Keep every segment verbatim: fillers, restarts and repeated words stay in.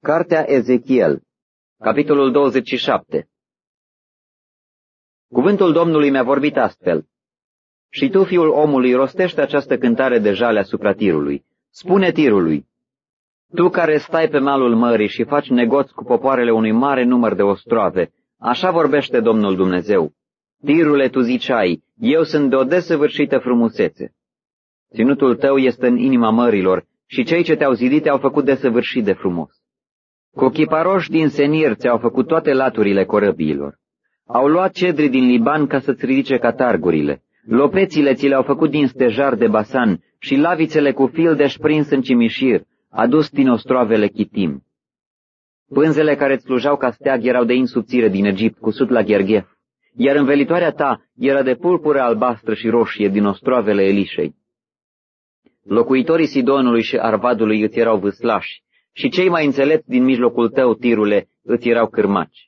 Cartea Ezechiel, capitolul douăzeci și șapte. Cuvântul Domnului mi-a vorbit astfel. Și tu, fiul omului, rostește această cântare de jale asupra Tirului. Spune Tirului, tu care stai pe malul mării și faci negoț cu popoarele unui mare număr de ostroave, așa vorbește Domnul Dumnezeu. Tirule, tu ziceai, eu sunt de o desăvârșită frumusețe. Ținutul tău este în inima mărilor și cei ce te-au zidit te-au făcut desăvârșit de frumos. Cu chiparoși din Senir ți-au făcut toate laturile corăbiilor. Au luat cedri din Liban ca să-ți ridice catargurile. Lopețile ți le-au făcut din stejar de Basan și lavițele cu fildeș prins în cimișir, adus din ostroavele Chitim. Pânzele care îți slujau ca steag erau de insubțire din Egipt, cusut la Gherghef, iar învelitoarea ta era de purpură albastră și roșie din ostroavele Elișei. Locuitorii Sidonului și Arvadului îți erau vâslași, și cei mai înțelepți din mijlocul tău, Tirule, îți erau cârmaci.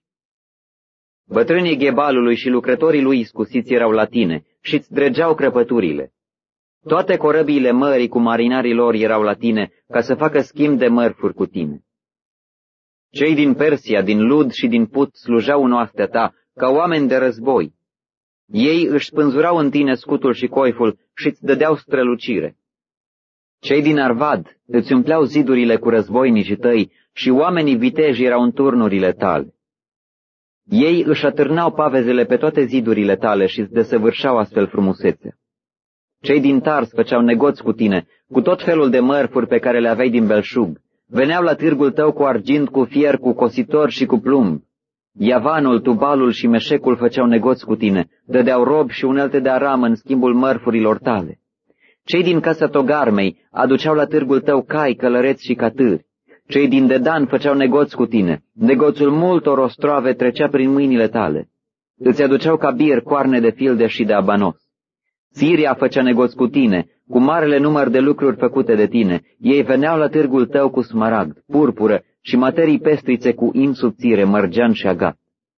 Bătrânii Ghebalului și lucrătorii lui iscusiți erau la tine și îți dregeau crăpăturile. Toate corăbiile mării cu marinarii lor erau la tine ca să facă schimb de mărfuri cu tine. Cei din Persia, din Lud și din Put slujeau în oastea ta ca oameni de război. Ei își spânzurau în tine scutul și coiful și îți dădeau strălucire. Cei din Arvad îți umpleau zidurile cu războinicii tăi și oamenii viteji erau în turnurile tale. Ei își atârnau pavezele pe toate zidurile tale și îți desăvârșeau astfel frumusețea. Cei din Tars făceau negoți cu tine, cu tot felul de mărfuri pe care le aveai din belșug. Veneau la târgul tău cu argint, cu fier, cu cositor și cu plumb. Iavanul, Tubalul și Meșecul făceau negoți cu tine, dădeau robi și unelte de aramă în schimbul mărfurilor tale. Cei din casa Togarmei aduceau la târgul tău cai, călăreți și catâri. Cei din Dedan făceau negoți cu tine, negoțul multor ostroave trecea prin mâinile tale. Îți aduceau ca bir coarne de filde și de abanos. Siria făcea negoți cu tine, cu marele număr de lucruri făcute de tine. Ei veneau la târgul tău cu smaragd, purpură și materii pestrițe cu insubțire, mărgean și agat.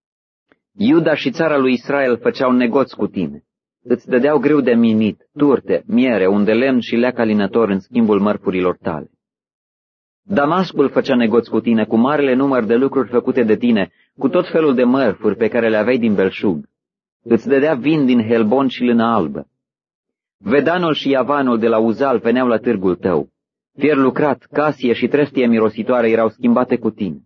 Iuda și țara lui Israel făceau negoți cu tine. Îți dădeau grâu de minit, turte, miere, unde lemn și leac alinător în schimbul mărfurilor tale. Damascul făcea negoți cu tine, cu marele număr de lucruri făcute de tine, cu tot felul de mărfuri pe care le aveai din belșug. Îți dădea vin din Helbon și lână albă. Vedanul și Iavanul de la Uzal veneau la târgul tău. Fier lucrat, casie și trestie mirositoare erau schimbate cu tine.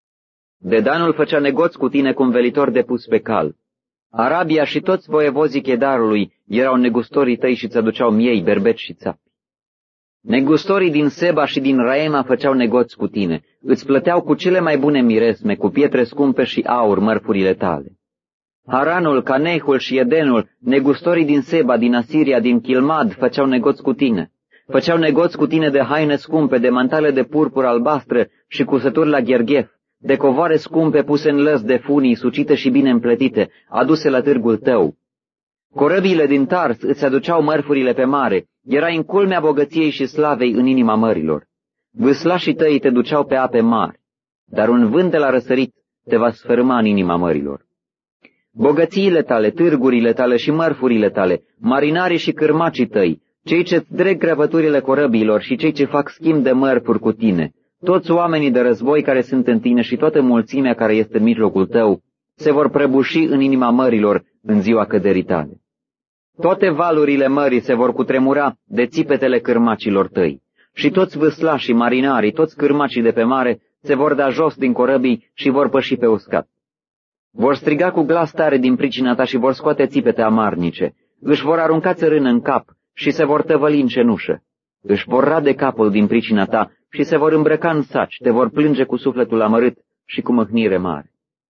Dedanul făcea negoți cu tine cu învelitor de pus pe cal. Arabia și toți voievozii Chedarului erau negustorii tăi și îți aduceau miei, berbeci și țapi. Negustorii din Seba și din Raema făceau negoți cu tine, îți plăteau cu cele mai bune miresme, cu pietre scumpe și aur mărfurile tale. Haranul, Canehul și Edenul, negustorii din Seba, din Asiria, din Chilmad, făceau negoți cu tine. Făceau negoți cu tine de haine scumpe, de mantale de purpură albastră și cusături la Gherghef, de covoare scumpe puse în lăs de funii, sucite și bine împletite, aduse la târgul tău. Corăbiile din Tars îți aduceau mărfurile pe mare, erai în culmea bogăției și slavei în inima mărilor. Vâslașii tăi te duceau pe ape mari, dar un vânt de la răsărit te va sfărâma în inima mărilor. Bogățiile tale, târgurile tale și mărfurile tale, marinarii și cârmacii tăi, cei ce-ți dreg crăpăturile corăbiilor și cei ce fac schimb de mărfuri cu tine, toți oamenii de război care sunt în tine și toată mulțimea care este în mijlocul tău, se vor prăbuși în inima mărilor în ziua căderii tale. Toate valurile mării se vor cutremura de țipetele cârmacilor tăi și toți vâslașii, marinarii, toți cârmacii de pe mare se vor da jos din corăbii și vor păși pe uscat. Vor striga cu glas tare din pricina ta și vor scoate țipete amarnice, își vor arunca țărână în cap și se vor tăvăli în cenușă, își vor rade capul din pricina ta și se vor îmbrăca în saci, te vor plânge cu sufletul amărât și cu mâhnire mare.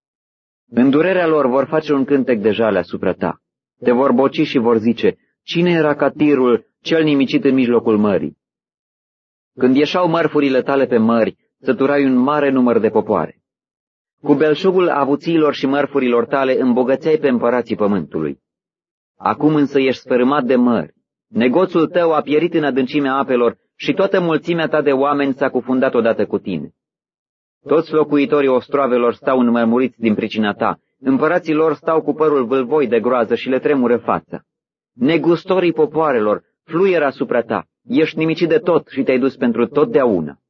În durerea lor vor face un cântec de jale asupra ta, te vor boci și vor zice, cine era ca Tirul, cel nimicit în mijlocul mării? Când ieșau mărfurile tale pe mări, săturai un mare număr de popoare. Cu belșugul avuțiilor și mărfurilor tale îmbogățeai pe împărații pământului. Acum însă ești sfărâmat de mări. Negoțul tău a pierit în adâncimea apelor și toată mulțimea ta de oameni s-a cufundat odată cu tine. Toți locuitorii ostroavelor stau înmărmuriți din pricina ta, împărații lor stau cu părul vâlvoi de groază și le tremură fața. Negustorii popoarelor fluieră asupra ta, ești nimicit de tot și te-ai dus pentru totdeauna.